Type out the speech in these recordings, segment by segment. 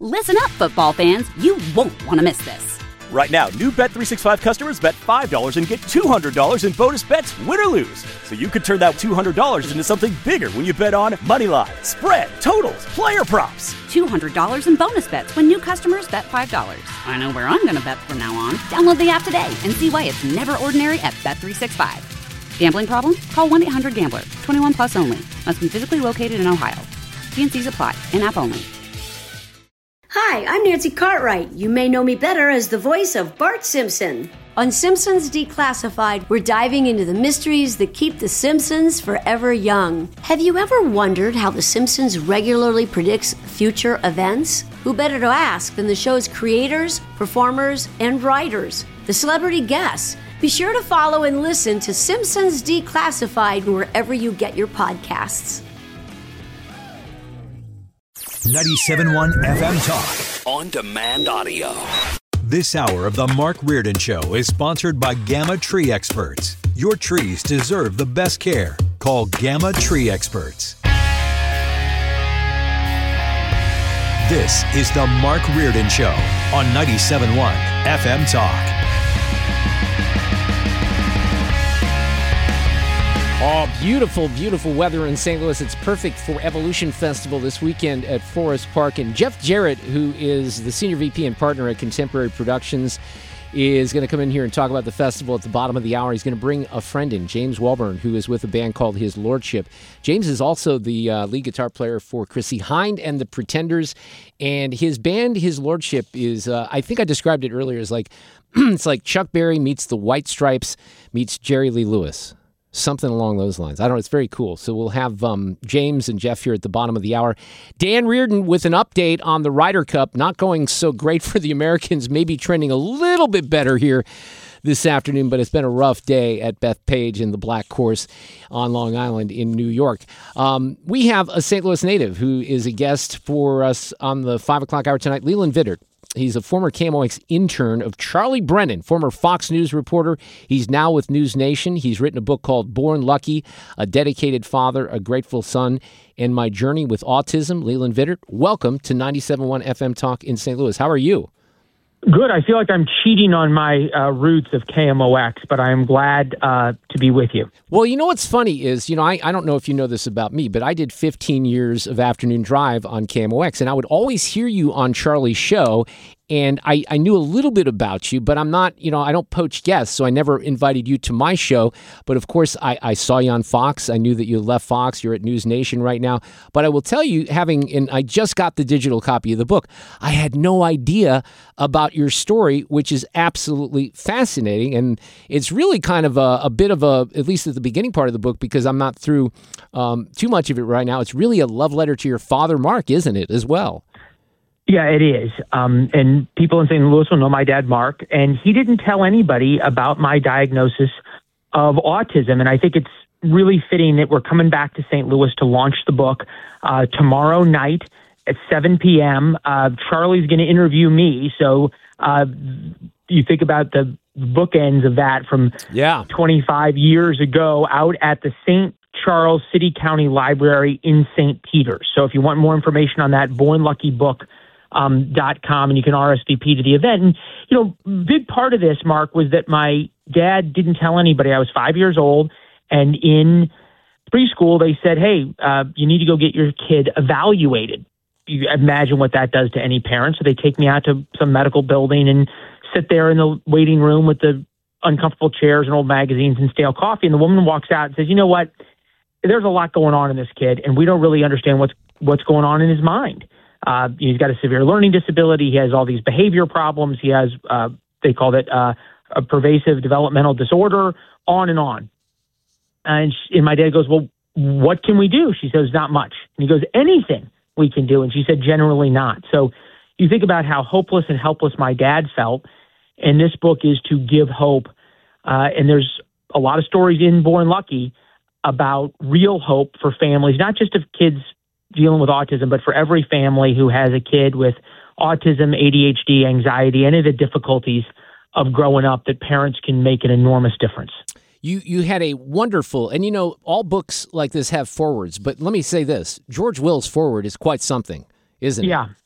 Listen up, football fans. You won't want to miss this. Right now, new Bet365 customers bet $5 and get $200 in bonus bets, win or lose. So you could turn that $200 into something bigger when you bet on money line, spread, totals, player props. $200 in bonus bets when new customers bet $5. I know where I'm going to bet from now on. Download the app today and see why it's never ordinary at Bet365. Gambling problem? Call 1-800-GAMBLER. 21 plus only. Must be physically located in Ohio. T&Cs apply. In-app only. Hi, I'm Nancy Cartwright. You may know me better as the voice of Bart Simpson. On Simpsons Declassified, we're diving into the mysteries that keep the Simpsons forever young. Have you ever wondered how the Simpsons regularly predicts future events? Who better to ask than the show's creators, performers, and writers, the celebrity guests? Be sure to follow and listen to Simpsons Declassified wherever you get your podcasts. 97.1 FM Talk. On demand audio. This hour of The Mark Reardon Show is sponsored by Gamma Tree Experts. Your trees deserve the best care. Call Gamma Tree Experts. This is The Mark Reardon Show on 97.1 FM Talk. Oh, beautiful, beautiful weather in St. Louis. It's perfect for Evolution Festival this weekend at Forest Park. And Jeff Jarrett, who is the Senior VP and partner at Contemporary Productions, is going to come in here and talk about the festival at the bottom of the hour. He's going to bring a friend in, James Walburn, who is with a band called His Lordship. James is also the lead guitar player for Chrissie Hynde and the Pretenders. And his band, His Lordship, is, I think I described it earlier, as like, it's like Chuck Berry meets the White Stripes meets Jerry Lee Lewis. Something along those lines. I don't know. It's very cool. So we'll have James and Jeff here at the bottom of the hour. Dan Reardon with an update on the Ryder Cup. Not going so great for the Americans. Maybe trending a little bit better here this afternoon, but it's been a rough day at Bethpage in the Black Course on Long Island in New York. We have a St. Louis native who is a guest for us on the 5 o'clock hour tonight, Leland Vittert. He's a former KMOX intern of Charlie Brennan, former Fox News reporter. He's now with News Nation. He's written a book called Born Lucky, A Dedicated Father, A Grateful Son, and My Journey with Autism. Leland Vittert, welcome to 97.1 FM Talk in St. Louis. How are you? Good. I feel like I'm cheating on my roots of KMOX, but I am glad to be with you. Well, you know what's funny is, I don't know if you know this about me, but I did 15 years of afternoon drive on KMOX, and I would always hear you on Charlie's show, and I knew a little bit about you, but I'm not, I don't poach guests, so I never invited you to my show. But of course, I saw you on Fox. I knew that you left Fox. You're at News Nation right now. But I will tell you, and I just got the digital copy of the book, I had no idea about your story, which is absolutely fascinating. And it's really kind of a bit of at least at the beginning part of the book, because I'm not through too much of it right now. It's really a love letter to your father, Mark, isn't it, as well? Yeah, it is. And people in St. Louis will know my dad, Mark, and he didn't tell anybody about my diagnosis of autism. And I think it's really fitting that we're coming back to St. Louis to launch the book tomorrow night at 7 p.m. Charlie's going to interview me. So you think about the bookends of that from 25 years ago out at the St. Charles City County Library in St. Peters. So if you want more information on that, bornluckybook.com, and you can RSVP to the event. And, big part of this, Mark, was that my dad didn't tell anybody. I was 5 years old, and in preschool, they said, hey, you need to go get your kid evaluated. You imagine what that does to any parent. So they take me out to some medical building and sit there in the waiting room with the uncomfortable chairs and old magazines and stale coffee. And the woman walks out and says, you know what? There's a lot going on in this kid, and we don't really understand what's going on in his mind. He's got a severe learning disability. He has all these behavior problems. He has, they called it a pervasive developmental disorder, on and on. And my dad goes, well, what can we do? She says, not much. And he goes, anything we can do. And she said, generally not. So you think about how hopeless and helpless my dad felt. And this book is to give hope. And there's a lot of stories in Born Lucky about real hope for families, not just of kids dealing with autism, but for every family who has a kid with autism, ADHD, anxiety, any of the difficulties of growing up, that parents can make an enormous difference. You had a wonderful, and all books like this have forwards, but let me say this, George Will's forward is quite something, isn't it? Yeah.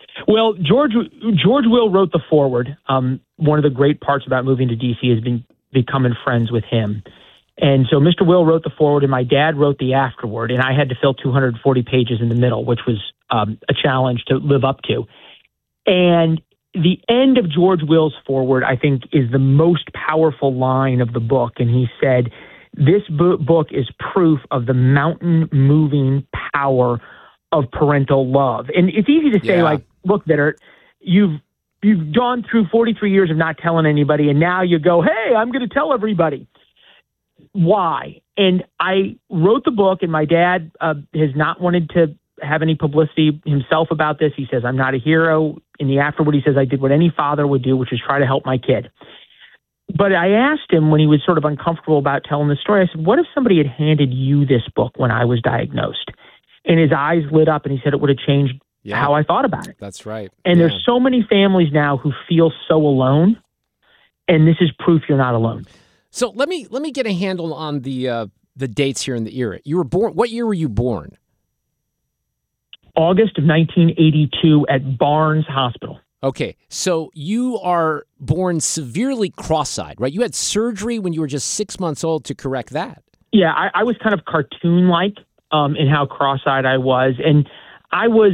Well, George Will wrote the foreword. One of the great parts about moving to D.C. has been becoming friends with him. And so Mr. Will wrote the foreword, and my dad wrote the afterword, and I had to fill 240 pages in the middle, which was a challenge to live up to. And the end of George Will's foreword, I think, is the most powerful line of the book. And he said, this book is proof of the mountain-moving power of parental love. And it's easy to say, like, look, Vittert, you've gone through 43 years of not telling anybody, and now you go, hey, I'm going to tell everybody. Why? And I wrote the book, and my dad has not wanted to have any publicity himself about this. He says, I'm not a hero. In the afterword, he says, I did what any father would do, which is try to help my kid. But I asked him when he was sort of uncomfortable about telling the story, I said, what if somebody had handed you this book when I was diagnosed? And his eyes lit up, and he said it would have changed how I thought about it. That's right. And there's so many families now who feel so alone, and this is proof you're not alone. So let me get a handle on the dates here in the era. You were born. What year were you born? August of 1982 at Barnes Hospital. Okay, so you are born severely cross-eyed, right? You had surgery when you were just 6 months old to correct that. Yeah, I was kind of cartoon-like in how cross-eyed I was, and I was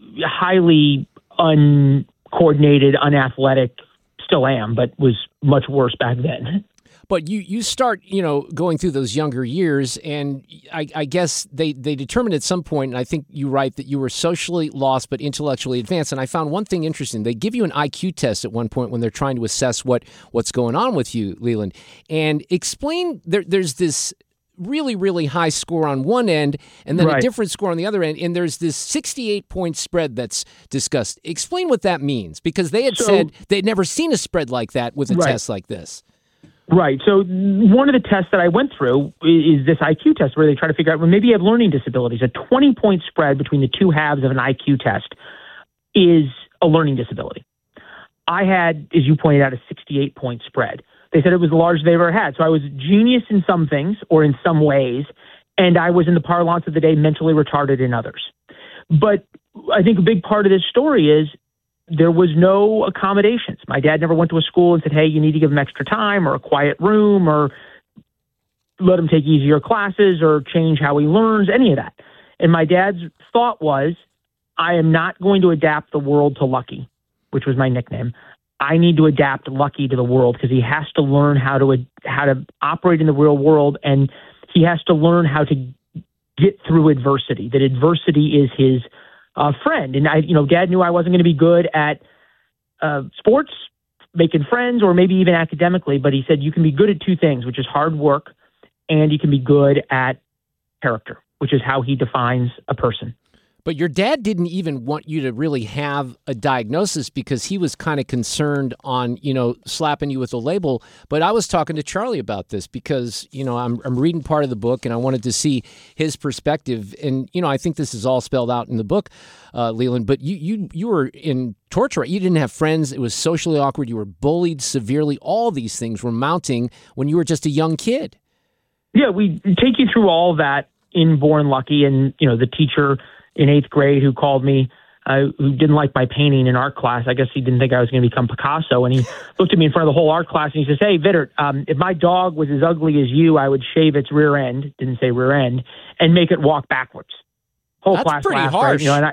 highly uncoordinated, unathletic, still am, but was much worse back then. But you start, going through those younger years, and I guess they determined at some point, and I think you write that you were socially lost but intellectually advanced. And I found one thing interesting. They give you an IQ test at one point when they're trying to assess what's going on with you, Leland. And explain, there's this really, really high score on one end and then a different score on the other end, and there's this 68-point spread that's discussed. Explain what that means, because they had said they'd never seen a spread like that with a test like this. Right. So one of the tests that I went through is this IQ test where they try to figure out, well, maybe you have learning disabilities. A 20-point spread between the two halves of an IQ test is a learning disability. I had, as you pointed out, a 68-point spread. They said it was the largest they ever had. So I was a genius in some things or in some ways, and I was, in the parlance of the day, mentally retarded in others. But I think a big part of this story is there was no accommodations. My dad never went to a school and said, hey, you need to give him extra time or a quiet room or let him take easier classes or change how he learns, any of that. And my dad's thought was, I am not going to adapt the world to Lucky, which was my nickname. I need to adapt Lucky to the world because he has to learn how to operate in the real world, and he has to learn how to get through adversity, that adversity is his friend. And Dad knew I wasn't going to be good at sports, making friends, or maybe even academically, but he said, you can be good at two things, which is hard work, and you can be good at character, which is how he defines a person. But your dad didn't even want you to really have a diagnosis because he was kind of concerned on, slapping you with a label. But I was talking to Charlie about this because, I'm reading part of the book and I wanted to see his perspective. And, I think this is all spelled out in the book, Leland, but you were in torture. You didn't have friends. It was socially awkward. You were bullied severely. All these things were mounting when you were just a young kid. Yeah, we take you through all that in Born Lucky, and, the teacher in 8th grade who called me, who didn't like my painting in art class. I guess he didn't think I was going to become Picasso. And he looked at me in front of the whole art class and he says, hey, Vittert, if my dog was as ugly as you, I would shave its rear end, didn't say rear end, and make it walk backwards. Whole That's class pretty laughed, harsh. right?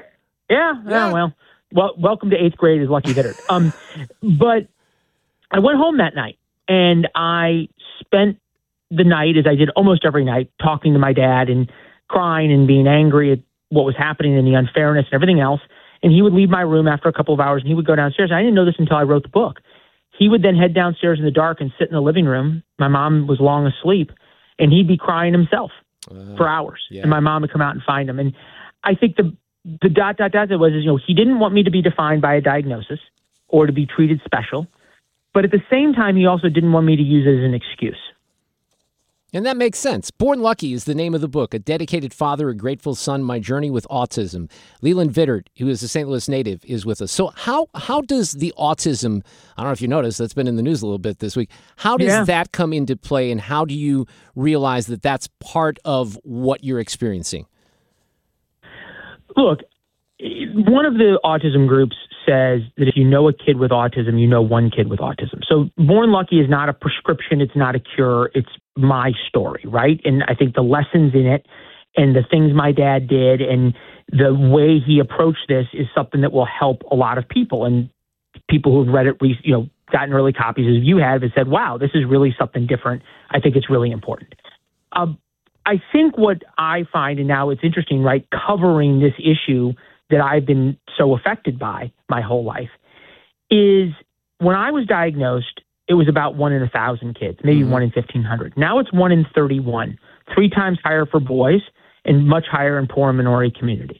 Well, welcome to 8th grade as Lucky Vittert. But I went home that night and I spent the night, as I did almost every night, talking to my dad and crying and being angry at what was happening and the unfairness and everything else. And he would leave my room after a couple of hours and he would go downstairs. I didn't know this until I wrote the book. He would then head downstairs in the dark and sit in the living room. My mom was long asleep and he'd be crying himself for hours. Yeah. And my mom would come out and find him. And I think the that was, he didn't want me to be defined by a diagnosis or to be treated special. But at the same time, he also didn't want me to use it as an excuse. And that makes sense. Born Lucky is the name of the book. A dedicated father, a grateful son, my journey with autism. Leland Vittert, who is a St. Louis native, is with us. So how does the autism, I don't know if you noticed, that's been in the news a little bit this week. How does that come into play, and how do you realize that that's part of what you're experiencing? Look, one of the autism groups says that if you know a kid with autism, you know one kid with autism. So Born Lucky is not a prescription. It's not a cure. It's my story, right? And I think the lessons in it and the things my dad did and the way he approached this is something that will help a lot of people. And people who've read it, gotten early copies as you have said, wow, this is really something different. I think it's really important. I think what I find, and now it's interesting, right, covering this issue that I've been so affected by my whole life, is when I was diagnosed, it was about 1 in 1,000 kids, maybe 1 in 1,500. Now it's 1 in 31, 3 times higher for boys and much higher in poor and minority communities.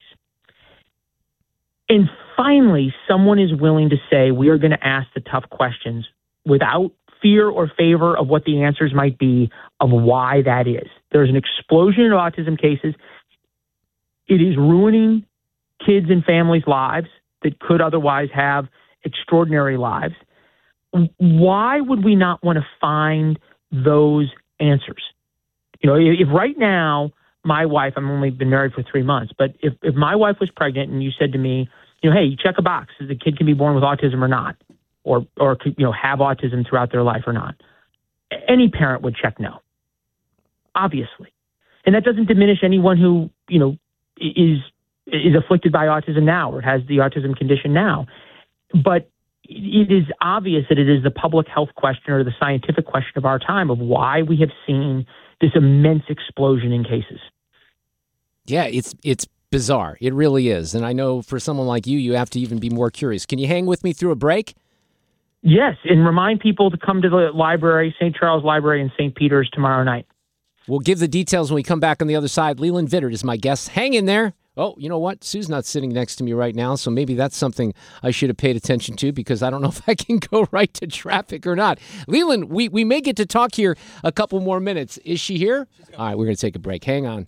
And finally, someone is willing to say, we are going to ask the tough questions without fear or favor of what the answers might be of why that is. There's an explosion of autism cases. It is ruining kids and families' lives that could otherwise have extraordinary lives. Why would we not want to find those answers? If right now my wife, I've only been married for 3 months, but if my wife was pregnant and you said to me, hey, you check a box, the kid can be born with autism or not, or have autism throughout their life or not, any parent would check no, obviously. And that doesn't diminish anyone who, is afflicted by autism now or has the autism condition now. But it is obvious that it is the public health question or the scientific question of our time of why we have seen this immense explosion in cases. Yeah, it's bizarre. It really is. And I know for someone like you have to even be more curious. Can you hang with me through a break? Yes, and remind people to come to the library, St. Charles Library in St. Peter's tomorrow night. We'll give the details when we come back on the other side. Leland Vittert is my guest. Hang in there. Oh, you know what? Sue's not sitting next to me right now, so maybe that's something I should have paid attention to because I don't know if I can go right to traffic or not. Leland, we may get to talk here a couple more minutes. Is she here? All right, we're going to take a break. Hang on.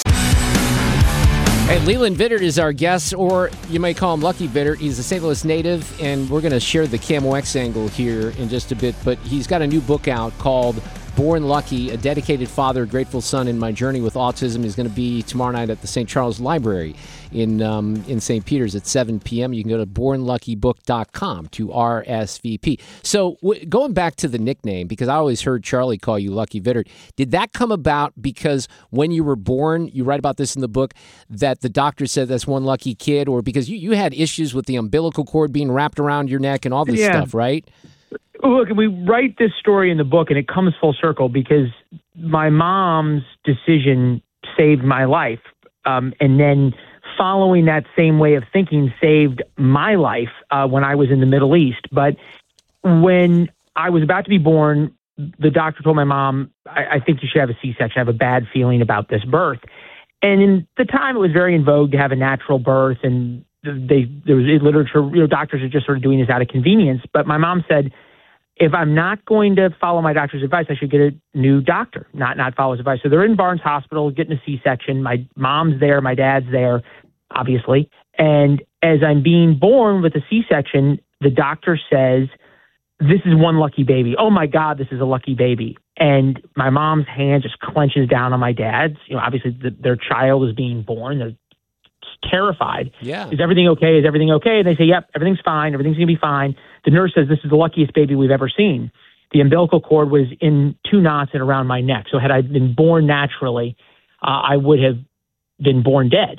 Hey, Leland Vittert is our guest, or you may call him Lucky Vittert. He's a St. Louis native, and we're going to share the KMOX angle here in just a bit, but he's got a new book out called Born Lucky, A Dedicated Father, Grateful Son in My Journey with Autism. Is going to be tomorrow night at the St. Charles Library in St. Peter's at 7 p.m. You can go to bornluckybook.com to RSVP. So going back to the nickname, because I always heard Charlie call you Lucky Vittert, did that come about because when you were born, you write about this in the book, that the doctor said that's one lucky kid, or because you had issues with the umbilical cord being wrapped around your neck and all this stuff, right? Look, we write this story in the book, and it comes full circle because my mom's decision saved my life. And then following that same way of thinking saved my life when I was in the Middle East. But when I was about to be born, the doctor told my mom, I think you should have a C-section. I have a bad feeling about this birth. And in the time, it was very in vogue to have a natural birth, and there was literature, doctors are just sort of doing this out of convenience. But my mom said, if I'm not going to follow my doctor's advice, I should get a new doctor, not follow his advice. So they're in Barnes Hospital getting a C-section. My mom's there, my dad's there, obviously. And as I'm being born with a C-section, the doctor says, this is one lucky baby. Oh my God, this is a lucky baby. And my mom's hand just clenches down on my dad's. Obviously their child is being born. They're terrified. Yeah. Is everything okay? Is everything okay? And they say, yep, everything's fine. Everything's going to be fine. The nurse says, this is the luckiest baby we've ever seen. The umbilical cord was in 2 knots and around my neck. So had I been born naturally, I would have been born dead.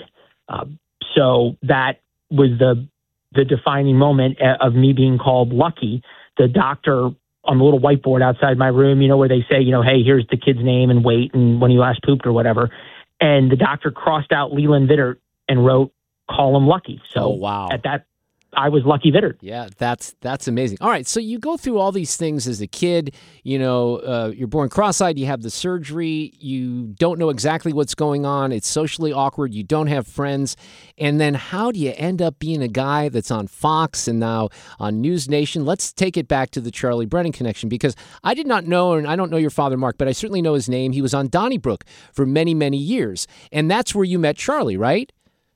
So that was the defining moment of me being called lucky. The doctor on the little whiteboard outside my room, where they say, hey, here's the kid's name and weight and when he last pooped or whatever. And the doctor crossed out Leland Vittert and wrote, call him Lucky. So wow. At that, I was Lucky Vittert. Yeah, that's amazing. All right, so you go through all these things as a kid. You're born cross-eyed, you have the surgery, you don't know exactly what's going on, it's socially awkward, you don't have friends, and then how do you end up being a guy that's on Fox and now on News Nation? Let's take it back to the Charlie Brennan connection, because I did not know, and I don't know your father, Mark, but I certainly know his name. He was on Donnybrook for many, many years, and that's where you met Charlie, right?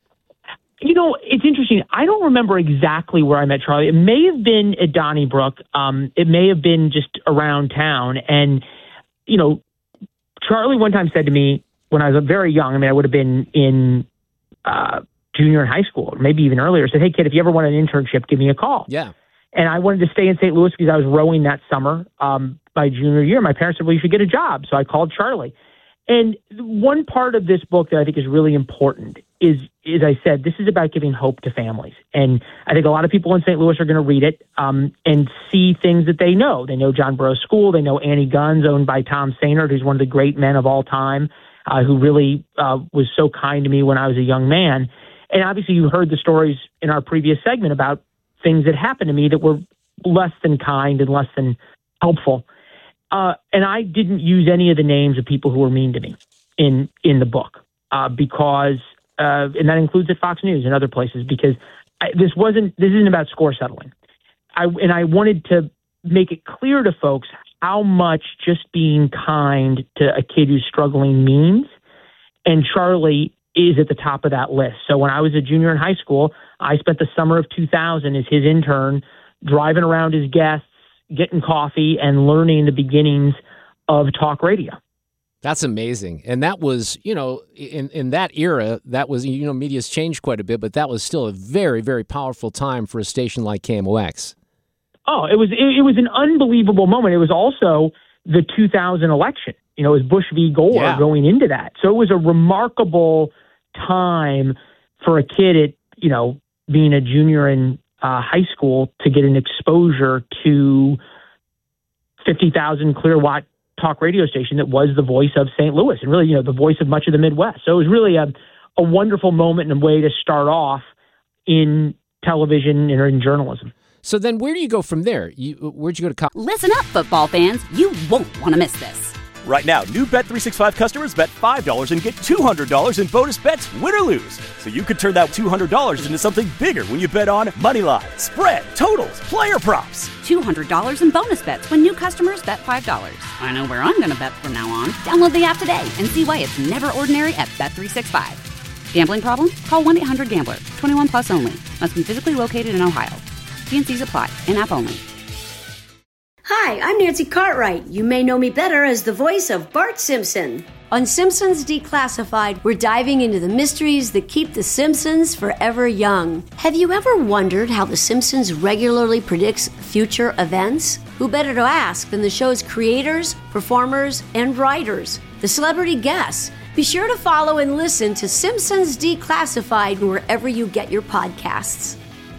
It's interesting. I don't remember exactly where I met Charlie. It may have been at Donnybrook. It may have been just around town. And, Charlie one time said to me when I was very young, I would have been in junior in high school, or maybe even earlier, said, "Hey, kid, if you ever want an internship, give me a call." Yeah. And I wanted to stay in St. Louis because I was rowing that summer. My junior year, my parents said, "Well, you should get a job." So I called Charlie. And one part of this book that I think is really important is I said, this is about giving hope to families. And I think a lot of people in St. Louis are going to read it and see things that they know. They know John Burroughs School. They know Annie Guns, owned by Tom Sainert, who's one of the great men of all time, who really was so kind to me when I was a young man. And obviously you heard the stories in our previous segment about things that happened to me that were less than kind and less than helpful. And I didn't use any of the names of people who were mean to me in the book because, and that includes at Fox News and other places, because this isn't about score settling. I wanted to make it clear to folks how much just being kind to a kid who's struggling means. And Charlie is at the top of that list. So when I was a junior in high school, I spent the summer of 2000 as his intern, driving around his guests, getting coffee, and learning the beginnings of talk radio. That's amazing. And that was, in that era, that was, media's changed quite a bit, but that was still a very, very powerful time for a station like KMOX. Oh, it was an unbelievable moment. It was also the 2000 election. It was Bush v. Gore going into that. So it was a remarkable time for a kid at, being a junior in high school to get an exposure to 50,000 clear watt talk radio station that was the voice of St. Louis and really, the voice of much of the Midwest. So it was really a wonderful moment and a way to start off in television and in journalism. So then where do you go from there? Where'd you go to college? Listen up, football fans. You won't want to miss this. Right now, new Bet365 customers bet $5 and get $200 in bonus bets, win or lose. So you could turn that $200 into something bigger when you bet on moneyline, spread, totals, player props. $200 in bonus bets when new customers bet $5. I know where I'm going to bet from now on. Download the app today and see why it's never ordinary at Bet365. Gambling problem? Call 1-800-GAMBLER. 21 plus only. Must be physically located in Ohio. T&Cs apply. In-app only. Hi, I'm Nancy Cartwright. You may know me better as the voice of Bart Simpson. On Simpsons Declassified, we're diving into the mysteries that keep the Simpsons forever young. Have you ever wondered how the Simpsons regularly predicts future events? Who better to ask than the show's creators, performers, and writers, the celebrity guests? Be sure to follow and listen to Simpsons Declassified wherever you get your podcasts.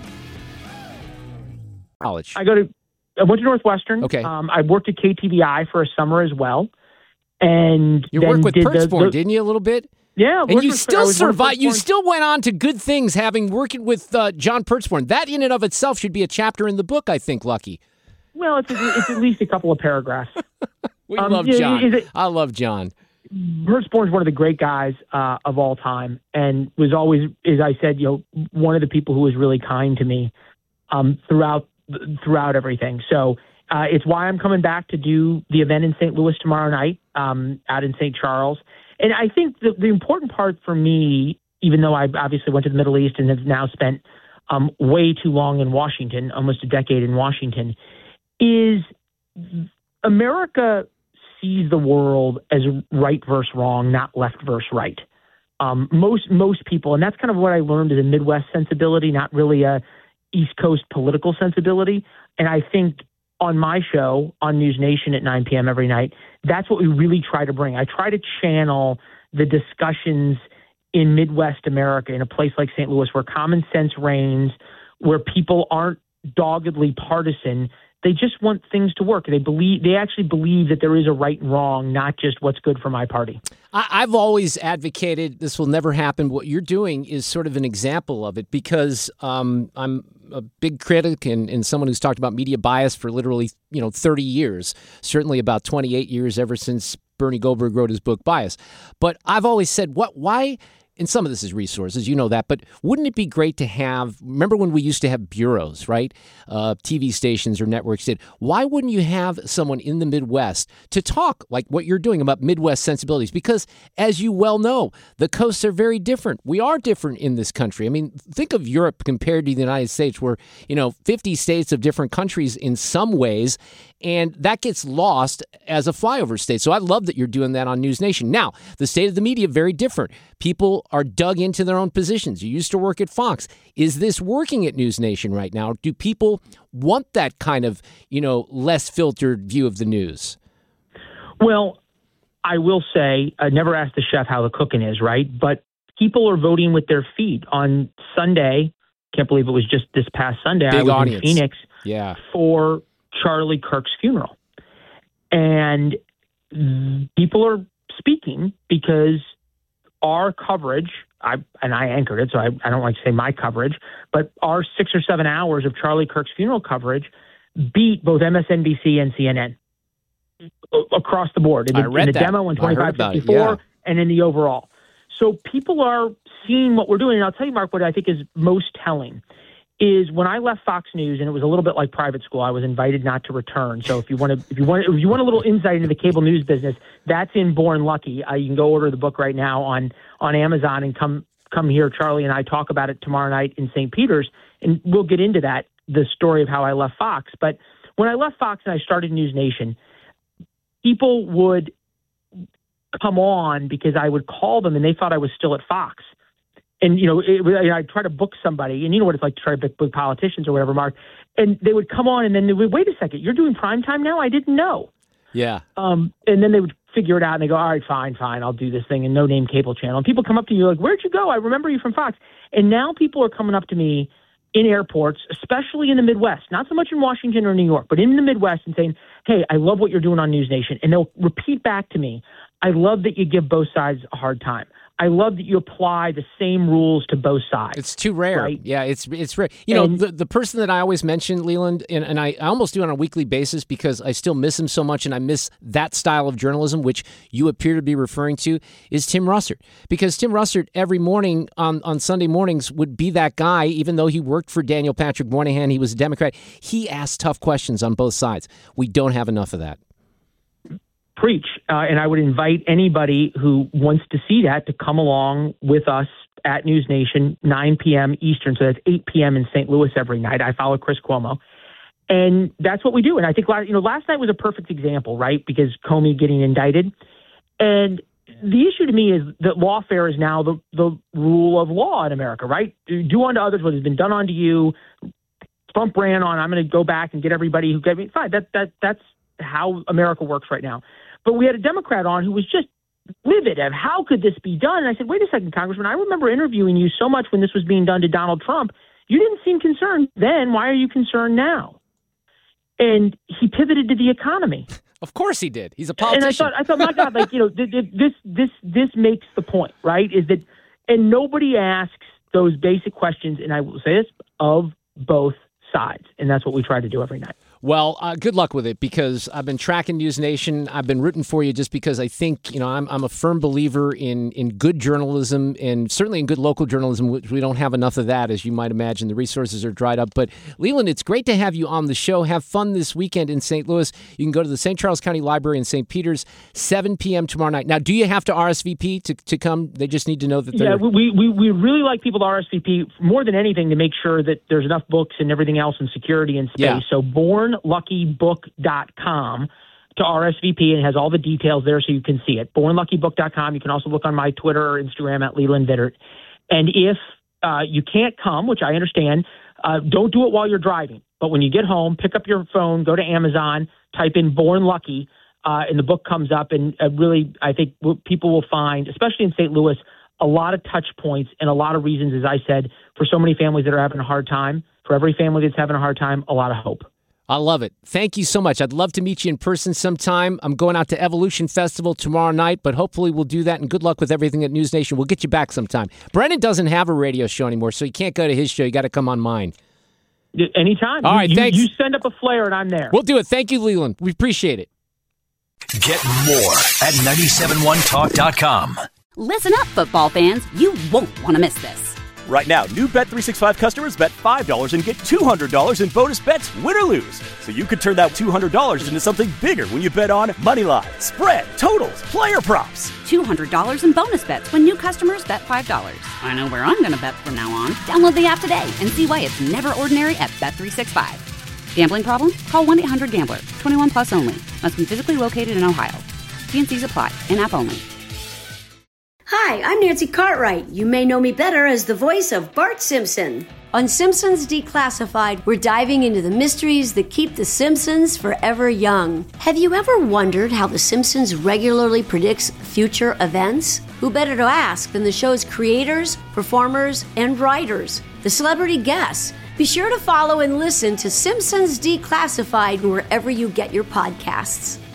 College. I went to Northwestern. Okay. I worked at KTVI for a summer as well. And you worked with Pertzborn, didn't you, a little bit? Yeah. And you still survived. You still went on to good things having worked with John Pertzborn. That in and of itself should be a chapter in the book, I think, Lucky. Well, it's at least a couple of paragraphs. We love John. I love John. Pertzborn's one of the great guys of all time and was always, as I said, one of the people who was really kind to me throughout everything. So it's why I'm coming back to do the event in St. Louis tomorrow night out in St. Charles. And I think the important part for me, even though I obviously went to the Middle East and have now spent way too long in Washington, almost a decade in Washington, is America sees the world as right versus wrong, not left versus right. Most people, and that's kind of what I learned, is a Midwest sensibility, not really a East Coast political sensibility. And I think on my show on News Nation at 9 p.m. every night, that's what we really try to bring. I try to channel the discussions in Midwest America in a place like St. Louis where common sense reigns, where people aren't doggedly partisan. They just want things to work. They actually believe that there is a right and wrong, not just what's good for my party. I've always advocated this will never happen. What you're doing is sort of an example of it because I'm a big critic and someone who's talked about media bias for literally 30 years, certainly about 28 years ever since Bernie Goldberg wrote his book Bias. But I've always said, why? And some of this is resources, you know that, but wouldn't it be great to remember when we used to have bureaus, right? TV stations or networks did. Why wouldn't you have someone in the Midwest to talk like what you're doing about Midwest sensibilities? Because as you well know, the coasts are very different. We are different in this country. I mean, think of Europe compared to the United States where, 50 states of different countries in some ways, and that gets lost as a flyover state. So I love that you're doing that on News Nation. Now, the state of the media, very different. People are dug into their own positions. You used to work at Fox. Is this working at News Nation right now? Do people want that kind of, less filtered view of the news? Well, I will say, I never asked the chef how the cooking is, right? But people are voting with their feet. On Sunday, can't believe it was just this past Sunday, Big I was audience. in Phoenix Yeah. for Charlie Kirk's funeral. And people are speaking because our coverage, I anchored it, so I don't like to say my coverage, but our 6 or 7 hours of Charlie Kirk's funeral coverage beat both MSNBC and CNN across the board. In the demo in 25-54 and in the overall. So people are seeing what we're doing. And I'll tell you, Mark, what I think is most telling is when I left Fox News, and it was a little bit like private school, I was invited not to return. So if you want a little insight into the cable news business, that's in Born Lucky. You can go order the book right now on Amazon and come here. Charlie and I talk about it tomorrow night in St. Peter's, and we'll get into that, the story of how I left Fox. But when I left Fox and I started News Nation, people would come on because I would call them and they thought I was still at Fox. And, I'd try to book somebody, and you know what it's like to try to book politicians or whatever, Mark. And they would come on and then they would, wait a second, you're doing primetime now? I didn't know. Yeah. And then they would figure it out and they go, all right, fine, I'll do this thing, and no name cable channel. And people come up to you like, where'd you go? I remember you from Fox. And now people are coming up to me in airports, especially in the Midwest, not so much in Washington or New York, but in the Midwest, and saying, hey, I love what you're doing on News Nation. And they'll repeat back to me, I love that you give both sides a hard time. I love that you apply the same rules to both sides. It's too rare. Right? Yeah, it's rare. The person that I always mention, Leland, and I almost do on a weekly basis because I still miss him so much and I miss that style of journalism, which you appear to be referring to, is Tim Russert. Because Tim Russert every morning on Sunday mornings would be that guy, even though he worked for Daniel Patrick Moynihan, he was a Democrat. He asked tough questions on both sides. We don't have enough of that. Preach. And I would invite anybody who wants to see that to come along with us at News Nation, 9 p.m. Eastern. So that's 8 p.m. in St. Louis every night. I follow Chris Cuomo. And that's what we do. And I think last night was a perfect example, right? Because Comey getting indicted. And the issue to me is that lawfare is now the rule of law in America, right? Do unto others what has been done unto you. Trump ran on, I'm going to go back and get everybody who gave me. Fine, that's how America works right now. But we had a Democrat on who was just livid of how could this be done? And I said, wait a second, Congressman, I remember interviewing you so much when this was being done to Donald Trump. You didn't seem concerned then. Why are you concerned now? And he pivoted to the economy. Of course he did. He's a politician. And I thought, my God, this makes the point, right? Is that, and nobody asks those basic questions, and I will say this, of both sides. And that's what we try to do every night. Well, good luck with it, because I've been tracking News Nation. I've been rooting for you just because I think, I'm a firm believer in good journalism, and certainly in good local journalism, which we don't have enough of that, as you might imagine. The resources are dried up. But Leland, it's great to have you on the show. Have fun this weekend in St. Louis. You can go to the St. Charles County Library in St. Peter's, 7 p.m. tomorrow night. Now, do you have to RSVP to come? They just need to know that they're... Yeah, we really like people to RSVP more than anything to make sure that there's enough books and everything else and security and space. Yeah. So bornluckybook.com to RSVP, and it has all the details there so you can see it. bornluckybook.com. You can also look on my Twitter or Instagram at Leland Vittert. And if you can't come, which I understand, don't do it while you're driving. But when you get home, pick up your phone, go to Amazon, type in Born Lucky, and the book comes up. And really, I think people will find, especially in St. Louis, a lot of touch points and a lot of reasons, as I said, for so many families that are having a hard time. For every family that's having a hard time, a lot of hope. I love it. Thank you so much. I'd love to meet you in person sometime. I'm going out to Evolution Festival tomorrow night, but hopefully we'll do that. And good luck with everything at News Nation. We'll get you back sometime. Brendan doesn't have a radio show anymore, so you can't go to his show. You got to come on mine. Anytime. All right, thanks. You send up a flare and I'm there. We'll do it. Thank you, Leland. We appreciate it. Get more at 971talk.com. Listen up, football fans. You won't want to miss this. Right now, new Bet365 customers bet $5 and get $200 in bonus bets, win or lose. So you could turn that $200 into something bigger when you bet on money line, spread, totals, player props. $200 in bonus bets when new customers bet $5. I know where I'm going to bet from now on. Download the app today and see why it's never ordinary at Bet365. Gambling problem? Call 1-800-GAMBLER. 21 plus only. Must be physically located in Ohio. T&Cs apply. In-app only. Hi, I'm Nancy Cartwright. You may know me better as the voice of Bart Simpson. On Simpsons Declassified, we're diving into the mysteries that keep the Simpsons forever young. Have you ever wondered how The Simpsons regularly predicts future events? Who better to ask than the show's creators, performers, and writers, the celebrity guests? Be sure to follow and listen to Simpsons Declassified wherever you get your podcasts.